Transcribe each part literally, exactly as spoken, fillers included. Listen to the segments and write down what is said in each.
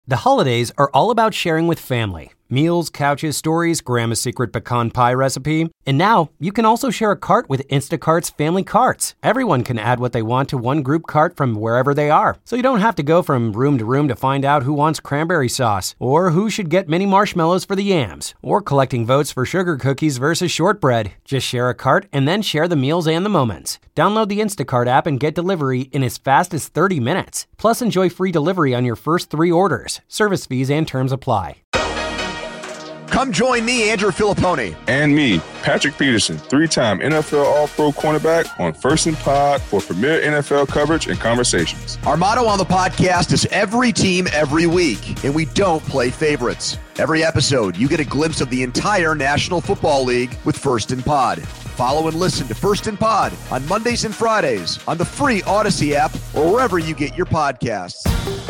The holidays are all about sharing with family. Meals, couches, stories, Grandma's secret pecan pie recipe. And now, you can also share a cart with Instacart's Family Carts. Everyone can add what they want to one group cart from wherever they are. So you don't have to go from room to room to find out who wants cranberry sauce, or who should get mini marshmallows for the yams, or collecting votes for sugar cookies versus shortbread. Just share a cart and then share the meals and the moments. Download the Instacart app and get delivery in as fast as thirty minutes. Plus, enjoy free delivery on your first three orders. Service fees and terms apply. Come join me, Andrew Filippone. And me, Patrick Peterson, three-time N F L All-Pro cornerback on First and Pod for premier N F L coverage and conversations. Our motto on the podcast is every team, every week, and we don't play favorites. Every episode, you get a glimpse of the entire National Football League with First and Pod. Follow and listen to First and Pod on Mondays and Fridays on the free Odyssey app or wherever you get your podcasts.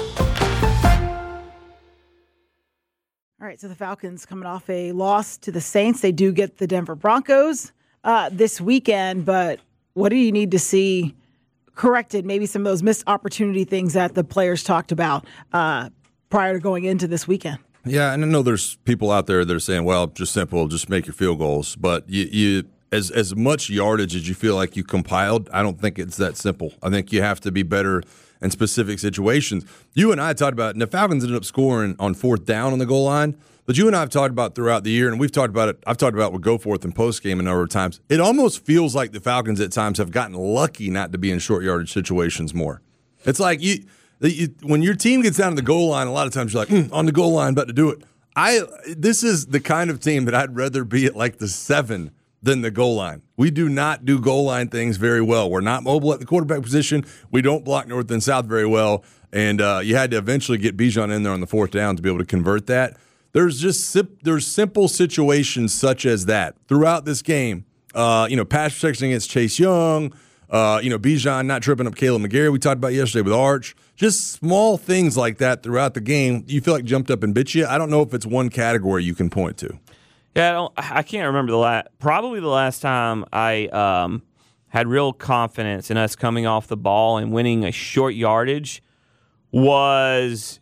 All right, so the Falcons coming off a loss to the Saints. They do get the Denver Broncos uh, this weekend, but what do you need to see corrected? Maybe some of those missed opportunity things that the players talked about uh, prior to going into this weekend. Yeah, and I know there's people out there that are saying, well, just simple, just make your field goals. But you, you as as much yardage as you feel like you compiled, I don't think it's that simple. I think you have to be better in specific situations. You and I talked about, and the Falcons ended up scoring on fourth down on the goal line, but you and I have talked about throughout the year, and we've talked about it, I've talked about it with Go Forth and post game a number of times. It almost feels like the Falcons at times have gotten lucky not to be in short yardage situations more. It's like you, you when your team gets down to the goal line, a lot of times you're like, mm, on the goal line, about to do it. I This is the kind of team that I'd rather be at like the seven than the goal line. We do not do goal line things very well. We're not mobile at the quarterback position. We don't block north and south very well. And uh, you had to eventually get Bijan in there on the fourth down to be able to convert that. There's just there's simple situations such as that throughout this game. Uh, you know, pass protection against Chase Young. Uh, you know, Bijan not tripping up Caleb McGarry. We talked about yesterday with Arch. Just small things like that throughout the game. You feel like jumped up and bit you. I don't know if it's one category you can point to. Yeah, I, don't, I can't remember the last. Probably the last time I um, had real confidence in us coming off the ball and winning a short yardage was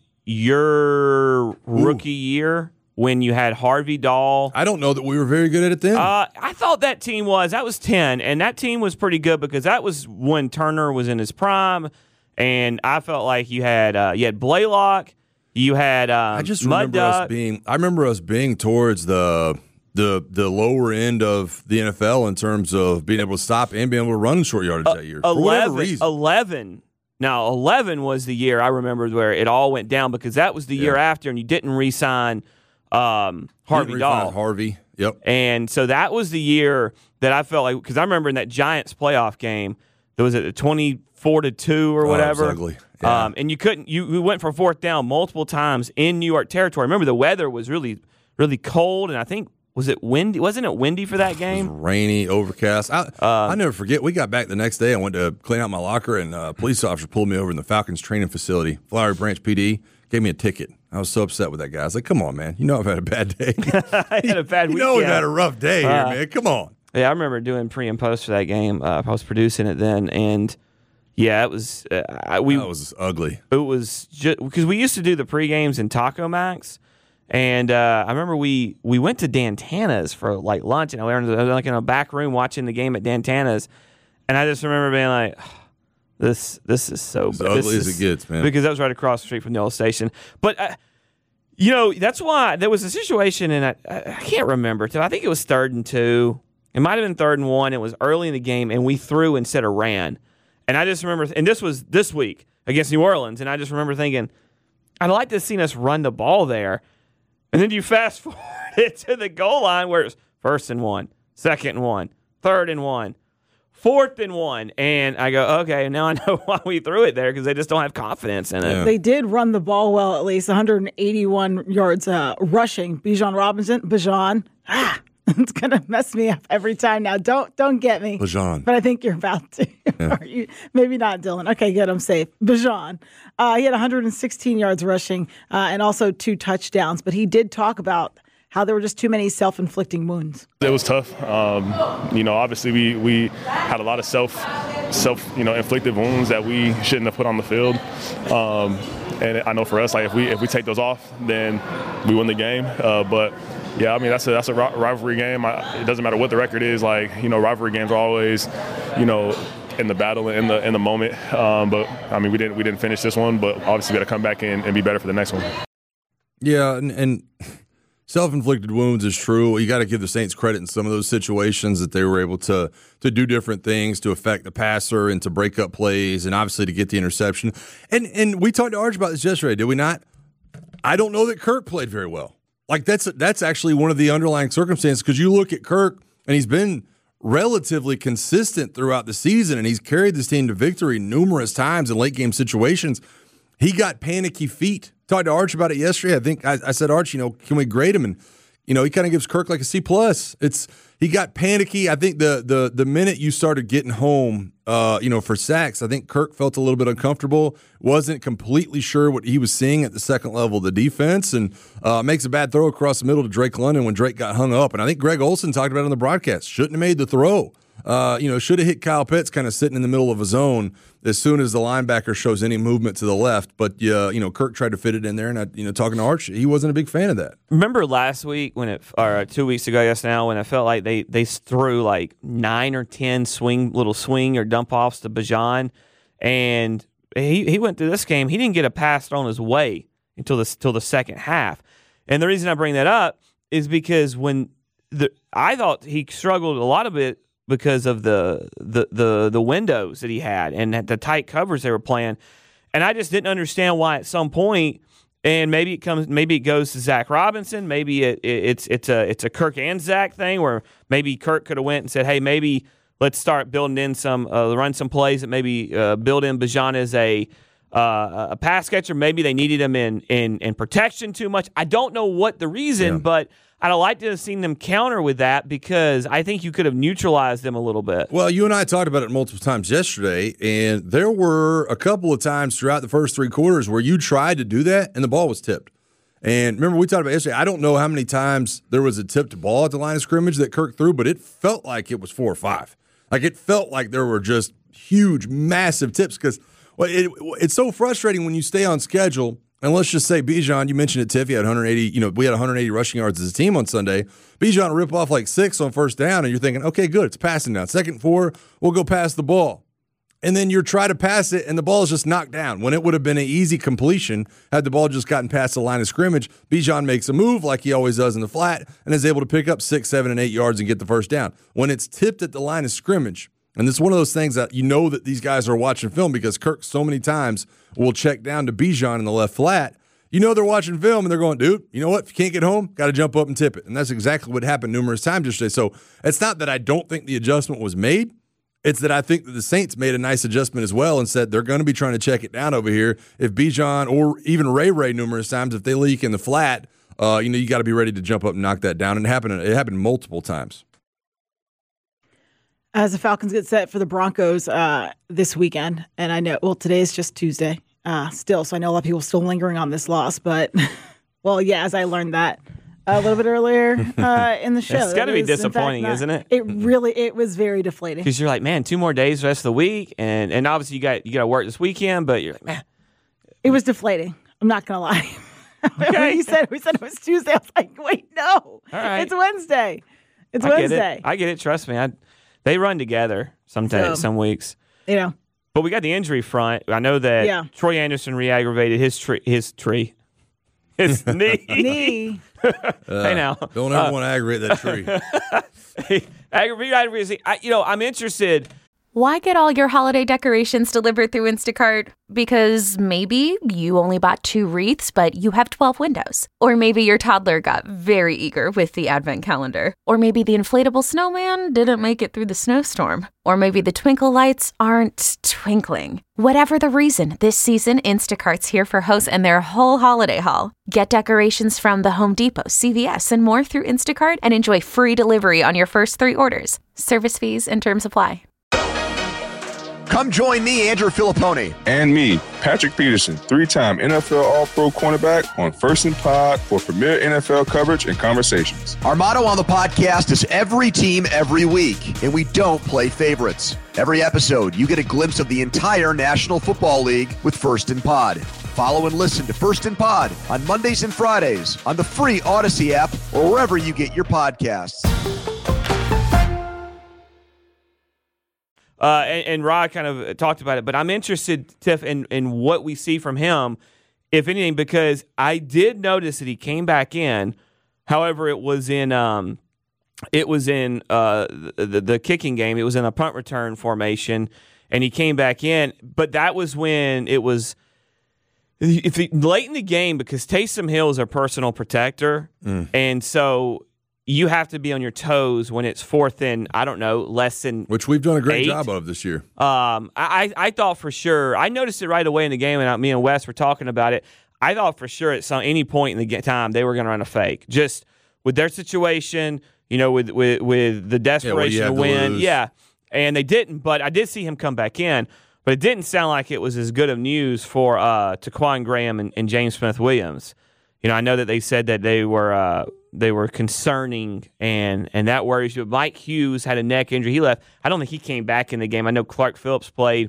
your rookie Ooh. year when you had Harvey Dahl. I don't know that we were very good at it then. Uh, I thought that team was. That was ten, and that team was pretty good because that was when Turner was in his prime, and I felt like you had uh, you had Blaylock. You had um, I just Mud remember Duck. us being. I remember us being towards the the the lower end of the N F L in terms of being able to stop and being able to run short yardage uh, that year. eleven, for whatever reason. eleven. Now, eleven was the year I remember where it all went down because that was the yeah. year after, and you didn't re-sign um, Harvey Dahl. Harvey, yep. And so that was the year that I felt like because I remember in that Giants playoff game, there was a twenty-four to two or whatever. Oh, it was ugly. Yeah. Um, and you couldn't. You we went for fourth down multiple times in New York territory. Remember, the weather was really, really cold, and I think was it windy? Wasn't it windy for that game? It was rainy, overcast. I uh, I never forget. We got back the next day. I went to clean out my locker, and a police officer pulled me over in the Falcons training facility. Flowery Branch P D gave me a ticket. I was so upset with that guy. I was like, "Come on, man! You know I've had a bad day. I had a bad week. You know we've had a rough day here, uh, man. Come on." Yeah, I remember doing pre and post for that game. Uh, I was producing it then, and. Yeah, it was. Uh, we. That was ugly. It was just because we used to do the pre games in Taco Max, and uh, I remember we we went to Dantana's for like lunch, and I was like in a back room watching the game at Dantana's, and I just remember being like, oh, "This this is so as bad. ugly this as is, it gets, man." Because that was right across the street from the old station. But uh, you know, that's why there was a situation, and I, I can't remember. I think it was third and two. It might have been third and one. It was early in the game, and we threw instead of ran. And I just remember, and this was this week against New Orleans, and I just remember thinking, I'd like to have seen us run the ball there. And then you fast forward it to the goal line where it's first and one, second and one, third and one, fourth and one. And I go, okay, now I know why we threw it there because they just don't have confidence in it. Yeah. They did run the ball well, at least one hundred eighty-one yards uh, rushing. Bijan Robinson, Bijan, ah. It's gonna mess me up every time now. Don't don't get me. Bijan. But I think you're about to. Yeah. you, maybe not, Dylan. Okay, good. I'm safe. Bijan. Uh, he had one hundred sixteen yards rushing uh, and also two touchdowns. But he did talk about how there were just too many self-inflicting wounds. It was tough. Um, you know, obviously we we had a lot of self self you know inflicted wounds that we shouldn't have put on the field. Um, and I know for us, like if we if we take those off, then we win the game. Uh, but yeah, I mean that's a that's a rivalry game. I, it doesn't matter what the record is. Like you know, rivalry games are always, you know, in the battle, in the in the moment. Um, but I mean, we didn't we didn't finish this one, but obviously we got to come back in and be better for the next one. Yeah, and, and self-inflicted wounds is true. You got to give the Saints credit in some of those situations that they were able to to do different things to affect the passer and to break up plays, and obviously to get the interception. And and we talked to Arch about this yesterday, did we not? I don't know that Kirk played very well. Like that's that's actually one of the underlying circumstances, because you look at Kirk and he's been relatively consistent throughout the season, and he's carried this team to victory numerous times in late game situations. He got panicky feet. Talked to Arch about it yesterday. I think I, I said, Arch, you know, can we grade him? And you know, he kind of gives Kirk like a C plus. It's he got panicky. I think the the the minute you started getting home, uh, you know, for sacks, I think Kirk felt a little bit uncomfortable. Wasn't completely sure what he was seeing at the second level of the defense, and uh, makes a bad throw across the middle to Drake London when Drake got hung up. And I think Greg Olsen talked about it on the broadcast. Shouldn't have made the throw. Uh, you know, should have hit Kyle Pitts kind of sitting in the middle of a zone as soon as the linebacker shows any movement to the left. But, uh, you know, Kirk tried to fit it in there, and, I, you know, talking to Arch, he wasn't a big fan of that. Remember last week when it, or two weeks ago, yes now, when I felt like they, they threw like nine or ten swing, little swing or dump offs to Bijan, and he, he went through this game, he didn't get a pass thrown his way until the, until the second half. And the reason I bring that up is because when the I thought he struggled a lot of it because of the, the the the windows that he had and the tight covers they were playing, and I just didn't understand why at some point, and maybe it comes, maybe it goes to Zach Robinson, maybe it, it, it's it's a it's a Kirk and Zach thing, where maybe Kirk could have went and said, hey, maybe let's start building in some uh, run some plays that maybe uh, build in Bijan as a uh, a pass catcher. Maybe they needed him in in in protection too much. I don't know what the reason, yeah. but I'd like to have seen them counter with that, because I think you could have neutralized them a little bit. Well, you and I talked about it multiple times yesterday, and there were a couple of times throughout the first three quarters where you tried to do that, and the ball was tipped. And remember, we talked about yesterday, I don't know how many times there was a tipped ball at the line of scrimmage that Kirk threw, but it felt like it was four or five. Like, it felt like there were just huge, massive tips, because well, it, it's so frustrating when you stay on schedule. And let's just say Bijan, you mentioned it, Tiff, you had one hundred eighty, you know, we had one hundred eighty rushing yards as a team on Sunday. Bijan rip off like six on first down, and you're thinking, okay, good, it's passing down. Second four, we'll go pass the ball. And then you're trying to pass it, and the ball is just knocked down. When it would have been an easy completion had the ball just gotten past the line of scrimmage, Bijan makes a move like he always does in the flat and is able to pick up six, seven, and eight yards and get the first down. When it's tipped at the line of scrimmage, and it's one of those things that you know that these guys are watching film, because Kirk so many times will check down to Bijan in the left flat. You know they're watching film, and they're going, dude, you know what? If you can't get home, got to jump up and tip it. And that's exactly what happened numerous times yesterday. So it's not that I don't think the adjustment was made. It's that I think that the Saints made a nice adjustment as well and said they're going to be trying to check it down over here. If Bijan or even Ray Ray numerous times, if they leak in the flat, uh, you know, you got to be ready to jump up and knock that down. And it happened, it happened multiple times. As the Falcons get set for the Broncos uh, this weekend, and I know, well, today is just Tuesday uh, still, so I know a lot of people still lingering on this loss, but, well, yeah, as I learned that a little bit earlier uh, in the show. It's got to be is, disappointing, fact, not, isn't it? It really, it was very deflating. Because you're like, man, two more days the rest of the week, and, and obviously you got you got to work this weekend, but you're like, man. It was deflating. I'm not going to lie. Okay. we, said, we said it was Tuesday. I was like, wait, no. All right. It's Wednesday. It's I Wednesday. Get it. I get it. Trust me. I, they run together sometimes, So, some weeks. You know. But we got the injury front. I know that Yeah. Troy Anderson re-aggravated his tree. His tree. His knee. Knee. Uh, hey, now. Don't ever Uh, want to aggravate that tree. Aggravated. I, you know, I'm interested. Why get all your holiday decorations delivered through Instacart? Because maybe you only bought two wreaths, but you have twelve windows. Or maybe your toddler got very eager with the advent calendar. Or maybe the inflatable snowman didn't make it through the snowstorm. Or maybe the twinkle lights aren't twinkling. Whatever the reason, this season, Instacart's here for hosts and their whole holiday haul. Get decorations from the Home Depot, C V S, and more through Instacart and enjoy free delivery on your first three orders. Service fees and terms apply. Come join me, Andrew Filippone. And me, Patrick Peterson, three-time N F L All-Pro cornerback on First and Pod for premier N F L coverage and conversations. Our motto on the podcast is every team, every week, and we don't play favorites. Every episode, you get a glimpse of the entire National Football League with First and Pod. Follow and listen to First and Pod on Mondays and Fridays on the free Odyssey app or wherever you get your podcasts. Uh, and, and Rod kind of talked about it, but I'm interested, Tiff, in, in what we see from him, if anything, because I did notice that he came back in. However, it was in um, it was in uh, the, the kicking game. It was in a punt return formation, and he came back in. But that was when it was if he, late in the game, because Taysom Hill is a personal protector, mm. and so you have to be on your toes when it's fourth and, I don't know, less than Which we've done a great eight. job of this year. Um, I, I thought for sure, I noticed it right away in the game, and me and Wes were talking about it. I thought for sure at some any point in the time they were going to run a fake. Just with their situation, you know, with with, with the desperation yeah, to to win. lose. Yeah, and they didn't, but I did see him come back in. But it didn't sound like it was as good of news for uh, Taquan Graham and, and James Smith-Williams. You know, I know that they said that they were uh, they were concerning, and and that worries you. Mike Hughes had a neck injury. He left. I don't think he came back in the game. I know Clark Phillips played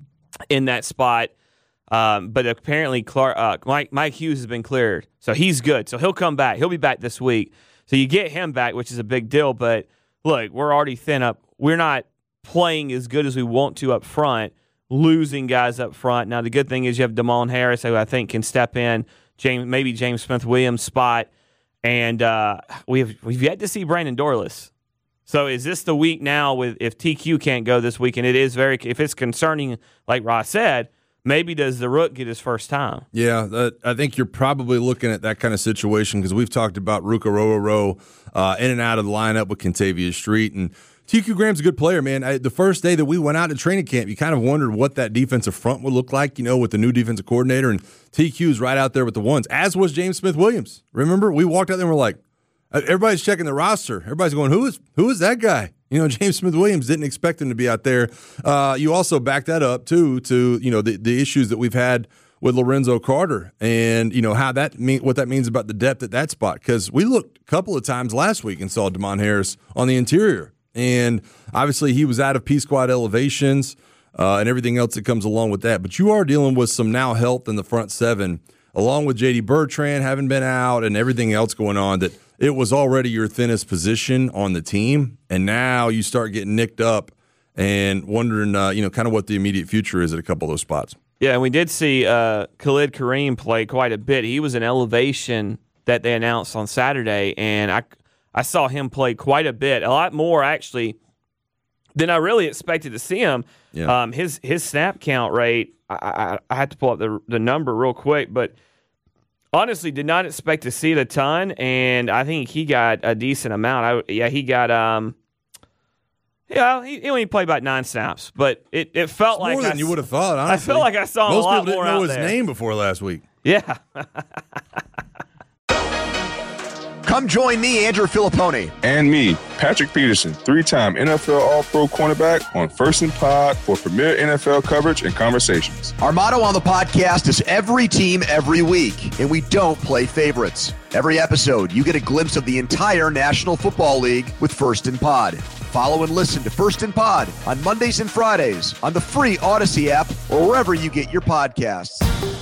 in that spot, um, but apparently Clark, uh, Mike, Mike Hughes has been cleared, so he's good. So he'll come back. He'll be back this week. So you get him back, which is a big deal. But look, we're already thin up. We're not playing as good as we want to up front, losing guys up front. Now the good thing is you have Damon Harris, who I think can step in. James, maybe James Smith-Williams' spot, and uh, we've we've yet to see Brandon Dorless. So is this the week now with if T Q can't go this week, and it is very if it's concerning, like Ross said, maybe does the Rook get his first time? Yeah, that, I think you're probably looking at that kind of situation because we've talked about Ruka Rororo uh, in and out of the lineup with Kentavious Street, and T Q Graham's a good player, man. I, the first day that we went out to training camp, you kind of wondered what that defensive front would look like, you know, with the new defensive coordinator, and T Q's right out there with the ones, as was James Smith-Williams. Remember, we walked out there and we're like, everybody's checking the roster. Everybody's going, who is who is that guy? You know, James Smith-Williams, didn't expect him to be out there. Uh, you also back that up, too, to, you know, the, the issues that we've had with Lorenzo Carter and, you know, how that mean, what that means about the depth at that spot. Because we looked a couple of times last week and saw Damon Harris on the interior. And obviously he was out of P-Squad elevations uh, and everything else that comes along with that. But you are dealing with some now health in the front seven, along with J D Bertrand having been out and everything else going on, that it was already your thinnest position on the team. And now you start getting nicked up and wondering, uh, you know, kind of what the immediate future is at a couple of those spots. Yeah, and we did see uh, Khalid Kareem play quite a bit. He was an elevation that they announced on Saturday, and I – I saw him play quite a bit, a lot more actually than I really expected to see him. Yeah. Um, his his snap count rate, I, I, I had to pull up the the number real quick, but honestly did not expect to see it a ton, and I think he got a decent amount. I, yeah, he got um, yeah, he, he only played about nine snaps, but it, it felt it's like more than I, you would have thought. Honestly. I felt like I saw him Most a lot people more didn't know out his there. name before last week. Yeah. Come join me, Andrew Filippone. And me, Patrick Peterson, three-time N F L All-Pro cornerback on First and Pod for premier N F L coverage and conversations. Our motto on the podcast is every team, every week, and we don't play favorites. Every episode, you get a glimpse of the entire National Football League with First and Pod. Follow and listen to First and Pod on Mondays and Fridays on the free Odyssey app or wherever you get your podcasts.